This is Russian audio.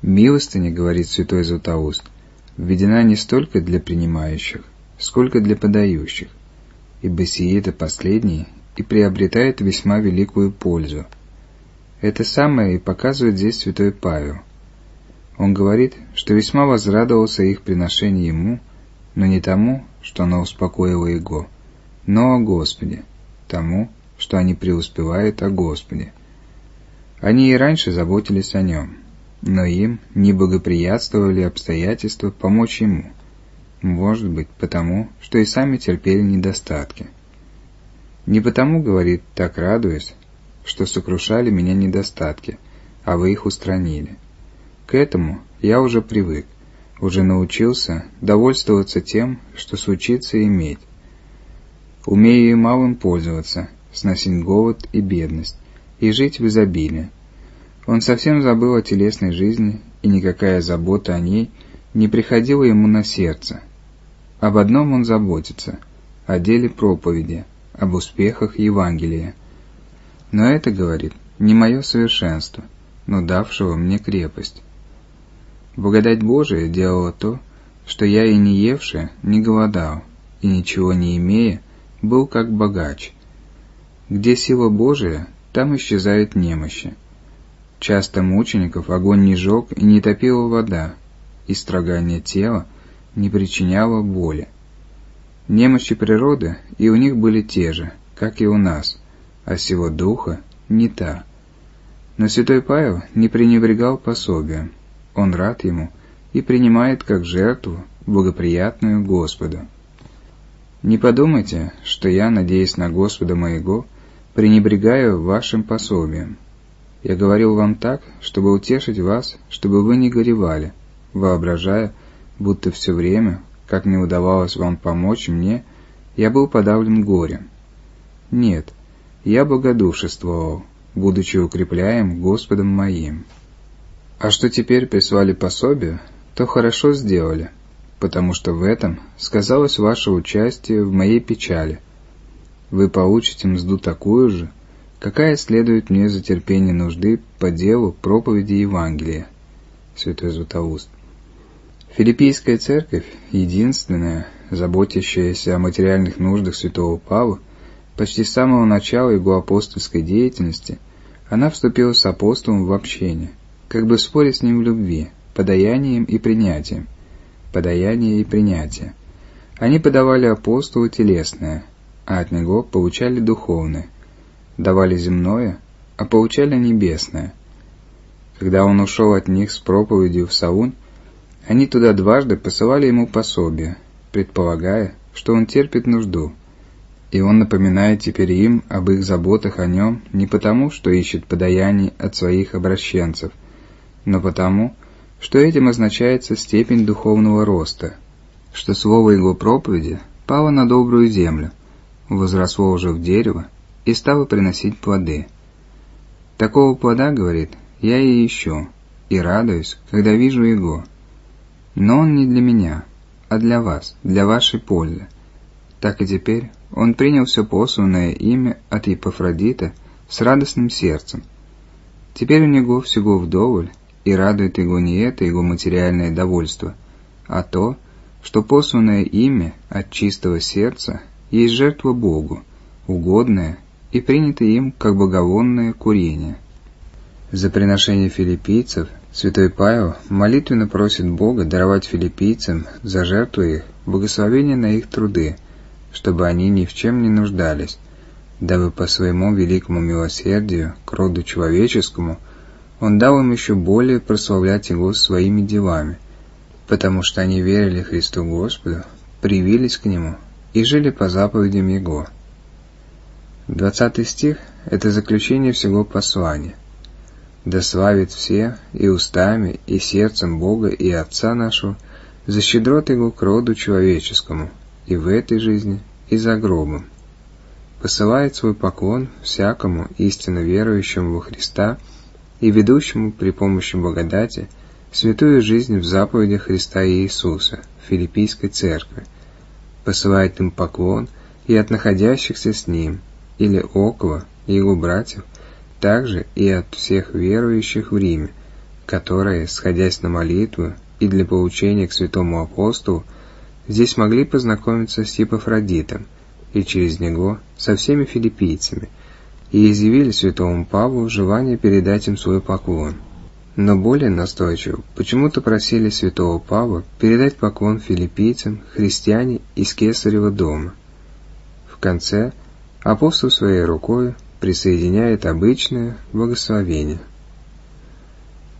Милостыня, говорит святой Златоуст, введена не столько для принимающих, сколько для подающих, ибо сие-то последнее и приобретает весьма великую пользу. Это самое и показывает здесь святой Павел. Он говорит, что весьма возрадовался их приношению ему, но не тому, что оно успокоило его, но о Господе, тому, что они преуспевают о Господе. Они и раньше заботились о нем, но им не благоприятствовали обстоятельства помочь ему, может быть, потому, что и сами терпели недостатки. Не потому, говорит, так радуюсь, что сокрушали меня недостатки, а вы их устранили. К этому я уже привык, уже научился довольствоваться тем, что случится иметь. Умею и малым пользоваться, сносить голод и бедность, и жить в изобилии. Он совсем забыл о телесной жизни, и никакая забота о ней не приходила ему на сердце. Об одном он заботится — о деле проповеди, об успехах Евангелия. Но это, говорит, не мое совершенство, но давшего мне крепость. Благодать Божия делала то, что я и не евший не голодал, и ничего не имея, был как богач. Где сила Божия, там исчезает немощи. Часто мучеников огонь не жег и не топила вода, и строгание тела не причиняло боли. Немощи природы и у них были те же, как и у нас, а сила духа не та. Но святой Павел не пренебрегал пособием. Он рад ему и принимает как жертву, благоприятную Господу. Не подумайте, что я, надеясь на Господа моего, пренебрегаю вашим пособием. Я говорил вам так, чтобы утешить вас, чтобы вы не горевали, воображая, будто все время, как не удавалось вам помочь мне, я был подавлен горем. Нет, я богодушествовал, будучи укрепляем Господом моим. А что теперь прислали пособие, то хорошо сделали, потому что в этом сказалось ваше участие в моей печали. Вы получите мзду такую же, какая следует мне за терпение нужды по делу проповеди Евангелия. Святой Златоуст. Филиппийская церковь, единственная, заботящаяся о материальных нуждах святого Павла, почти с самого начала его апостольской деятельности, она вступила с апостолом в общение, как бы в споре с ним в любви, подаянием и принятием. Подаяние и принятие. Они подавали апостолу телесное, а от него получали духовное, давали земное, а получали небесное. Когда он ушел от них с проповедью в Саун, они туда дважды посылали ему пособие, предполагая, что он терпит нужду, и он напоминает теперь им об их заботах о нем не потому, что ищет подаяний от своих обращенцев, но потому, что этим означается степень духовного роста, что слово его проповеди пало на добрую землю, возросло уже в дерево и стало приносить плоды. Такого плода, говорит, я и ищу, и радуюсь, когда вижу его. Но он не для меня, а для вас, для вашей пользы. Так и теперь он принял все посланное имя от Епафродита с радостным сердцем. Теперь у него всего вдоволь, и радует его не это его материальное довольство, а то, что посланное имя от чистого сердца есть жертва Богу, угодная и принята им как благовонное курение. За приношение филиппийцев святой Павел молитвенно просит Бога даровать филиппийцам за жертву их благословение на их труды, чтобы они ни в чем не нуждались, дабы по своему великому милосердию к роду человеческому Он дал им еще более прославлять Его своими делами, потому что они верили Христу Господу, привились к Нему и жили по заповедям Его. 20 стих – это заключение всего послания. «Да славит все и устами, и сердцем Бога и Отца нашего за щедрот Его к роду человеческому, и в этой жизни, и за гробом. Посылает свой поклон всякому истинно верующему во Христа и ведущему при помощи благодати святую жизнь в заповедях Христа Иисуса, Филиппийской церкви, посылает им поклон и от находящихся с Ним, или около Его братьев, также и от всех верующих в Риме, которые, сходясь на молитву и для поучения к святому апостолу, здесь могли познакомиться с Епафродитом и через него со всеми филиппийцами, и изъявили святому Павлу желание передать им свой поклон. Но более настойчиво почему-то просили святого Павла передать поклон филиппийцам христиане из Кесарева дома. В конце апостол своей рукой присоединяет обычное благословение.